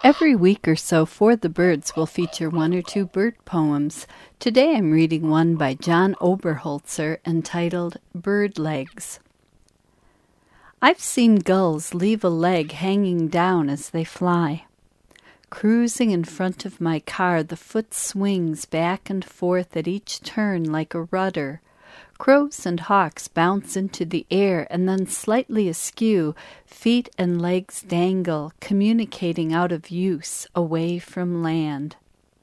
Every week or so, For the Birds will feature one or two bird poems. Today I'm reading one by John Oberholzer entitled Bird Legs. I've seen gulls leave a leg hanging down as they fly. Cruising in front of my car, the foot swings back and forth at each turn like a rudder. Crows and hawks bounce into the air, and then slightly askew, feet and legs dangle, communicating out of use, away from land.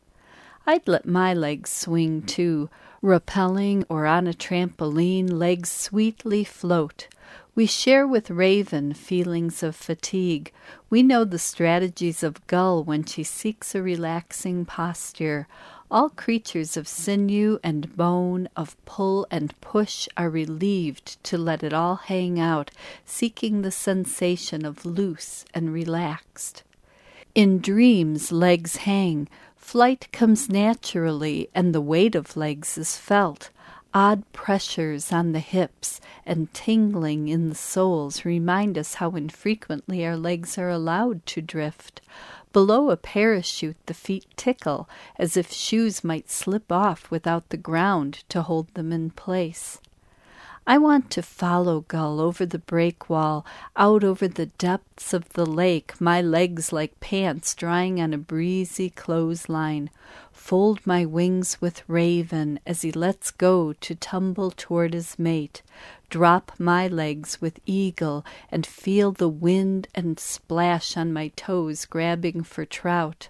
I'd let my legs swing too, rappelling or on a trampoline, legs sweetly float. We share with Raven feelings of fatigue. We know the strategies of gull when she seeks a relaxing posture. All creatures of sinew and bone, of pull and push, are relieved to let it all hang out, seeking the sensation of loose and relaxed. In dreams, legs hang. Flight comes naturally, and the weight of legs is felt. Odd pressures on the hips and tingling in the soles remind us how infrequently our legs are allowed to drift. Below a parachute, the feet tickle, as if shoes might slip off without the ground to hold them in place. I want to follow gull over the breakwall, out over the depths of the lake, my legs like pants drying on a breezy clothesline. Fold my wings with Raven as he lets go to tumble toward his mate. Drop my legs with Eagle and feel the wind and splash on my toes grabbing for trout.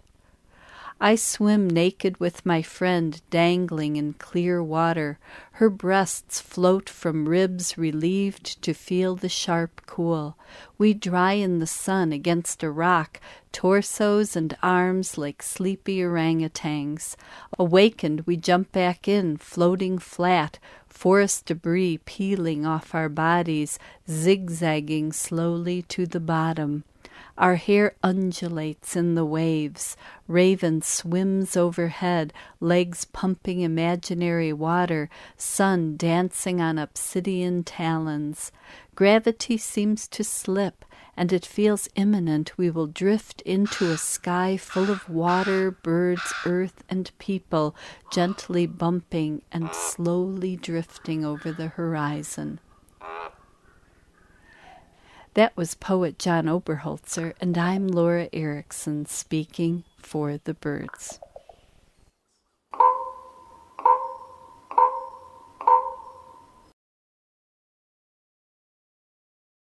I swim naked with my friend dangling in clear water. Her breasts float from ribs relieved to feel the sharp cool. We dry in the sun against a rock, torsos and arms like sleepy orangutans. Awakened, we jump back in, floating flat, forest debris peeling off our bodies, zigzagging slowly to the bottom. Our hair undulates in the waves. Raven swims overhead, legs pumping imaginary water, sun dancing on obsidian talons. Gravity seems to slip, and it feels imminent we will drift into a sky full of water, birds, earth, and people, gently bumping and slowly drifting over the horizon. That was poet John Oberholzer, and I'm Laura Erickson speaking for the birds.